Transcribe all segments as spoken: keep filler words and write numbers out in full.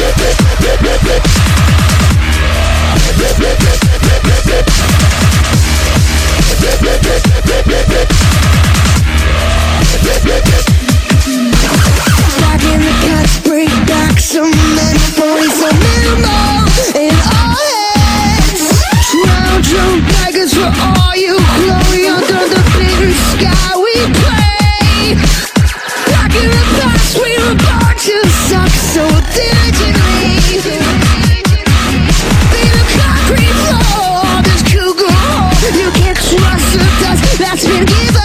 Back in the cuts, bring back so many boys, so many more in our heads. Drown, drunk beggars for all you glory under the big sky we play. Back in the past, we were born to suck so diligently. Be the concrete floor of this cougar hole. You can't trust the dust that's been given.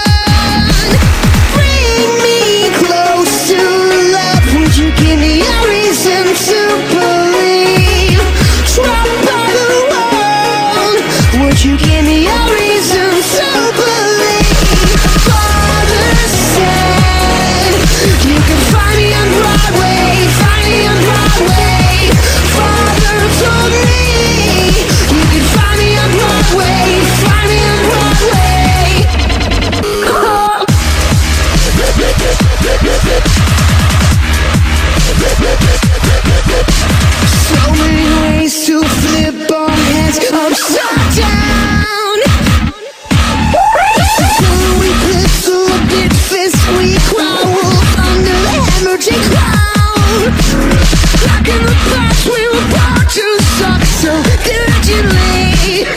Bring me close to love. Would you give me a reason to believe? Trapped by the world. Would you give me a reason to believe? Father said you can find me on Broadway, find me on Broadway. Father told me you can find me on Broadway, find me on Broadway. Oh. So many ways to flip our heads upside down. When we pistol a big fist, we growl under the hemorrhaging crown. Back in the past, we were born to suck so diligently.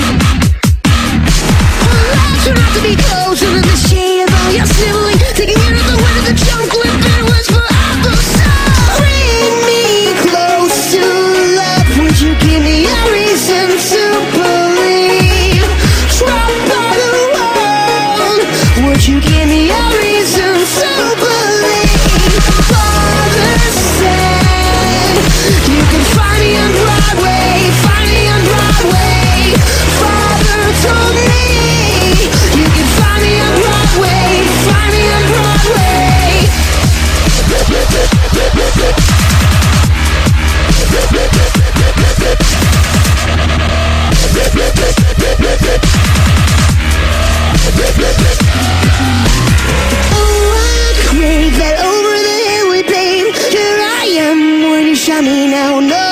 Our lives turn out to be closed under the shade of all your sniveling, taking it out the wind of the jungle and bitter words for other souls. Bring me close to love. Would you give me a reason to believe? Trapped by the world. Would you give me a reason to believe? Father said you can find me on Broadway, find me on Broadway. Father told me you can find me on Broadway, find me on Broadway. Oh, I crave that over the hill we played. Here I am when you shot me now. No.